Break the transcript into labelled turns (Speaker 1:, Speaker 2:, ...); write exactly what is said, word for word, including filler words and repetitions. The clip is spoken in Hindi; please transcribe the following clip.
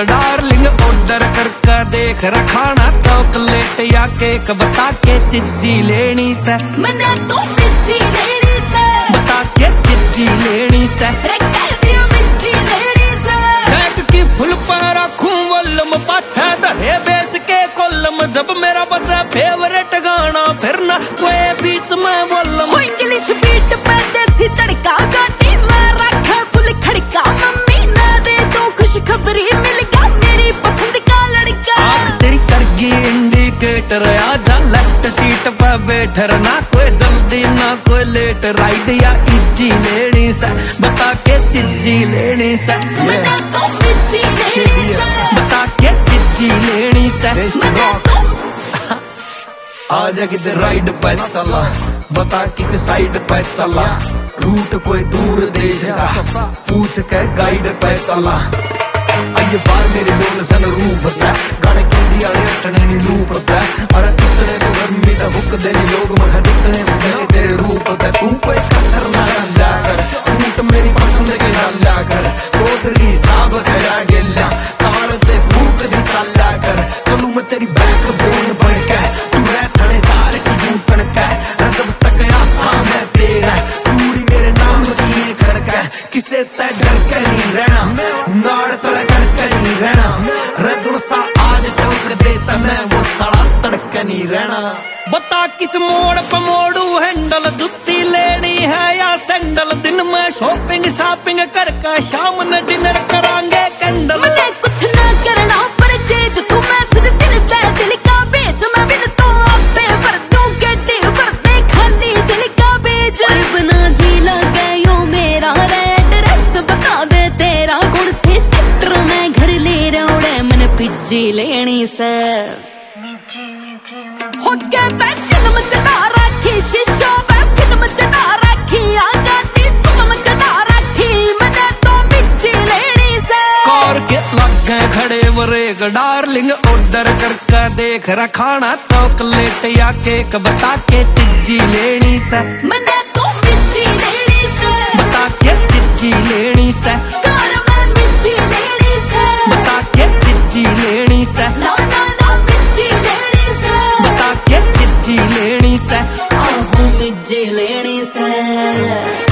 Speaker 1: डार्लिंग ऑर्डर करके देख रखाना चॉकलेट या केक बता के चिज्जी लेनी से
Speaker 2: मैंने तो चिज्जी लेनी से
Speaker 1: बता के चिज्जी लेनी से
Speaker 2: चिज्जी लेनी से
Speaker 1: बैग की फुल पर रखूं वॉल्यूम पाछे धरे बेस के कॉलम जब मेरा बजा फेवरेट गाना फिर ना कोई बीच में वॉल्यूम
Speaker 2: इंग्लिश बीट पे देसी तड़का गाटी में रखा फुल खड़का मम्मी ने दे दो खुशखबरी मिल गया मेरी पसंद का लड़का
Speaker 1: आज तेरी करगी इंडिकेटर आजा लेफ्ट सीट पे बैठ ना कोई जल्दी ना कोई लेट राइड या इज्जी लेनी से बता के चिज्जी लेनी से
Speaker 2: मैंने तो चिज्जी लेनी से
Speaker 1: बता के चिज्जी लेनी से
Speaker 2: मैंने तो
Speaker 1: आजा किधर राइड पे चला बता किस साइड पे चला रूट कोई दूर देश का पूछ के गाइड पे चला आइए बार मेरे लोल सन रूप है गाने के दिया अटने नी लूप है अरे कितने तो गर्मी दा हुक देनी लोग मखा कितने मेरे तेरे रूप है तू कोई कसर ना ला कर सूट मेरी पसंद के ना ला कर चौधरी साहब खड़ा गेला ताल से भूख दी चला कर चलू मैं तेरी बैक बोन बन के तू है थानेदार की जूटन का जब तक आता मैं तेरा चूड़ी मेरे नाम की खड़का किसे तय डर के नहीं रहना नाड़ तले कर के नहीं रहना रजुड़ सा आज टोक दे तने वो साला तड़के नहीं रहना बता किस मोड़ पे मोड़ू हैंडल जुत्ती लेनी है या सैंडल दिन में शॉपिंग शॉपिंग करके शाम में डिनर करांगे कैंडल
Speaker 2: मैंने कुछ ना करना पर चीज तू मैसेज दिल दे दिल का बेच मैं बिल तो आपे भर दूं गेटे भरते खाली दिल का बेच बना जी लगे यो मेरा रेड रस बता दे तेरा गुण से सेक्टर में घर ले रौड़े मैंने पिज्जी लेनी से हो के पे फिल्म चढ़ा रखी शीशा पे फिल्म चढ़ा रखी आगाती फिल्म चढ़ा रखी मैंने तो पिज्जी लेनी से
Speaker 1: कार के लगे खड़े वरेग डार्लिंग ऑर्डर करके देख रखाना चॉकलेट या केक बता के चिज्जी लेनी से
Speaker 2: मैंने तो पिज्जी लेनी से
Speaker 1: बता के चिज्जी लेनी से
Speaker 2: कार में पिज्जी लेनी से
Speaker 1: बता के चिज्जी लेनी से
Speaker 2: ना ना ना पिज्जी लेनी से
Speaker 1: बता के चिज्जी लेनी से
Speaker 2: आहू पिज्जी लेनी से।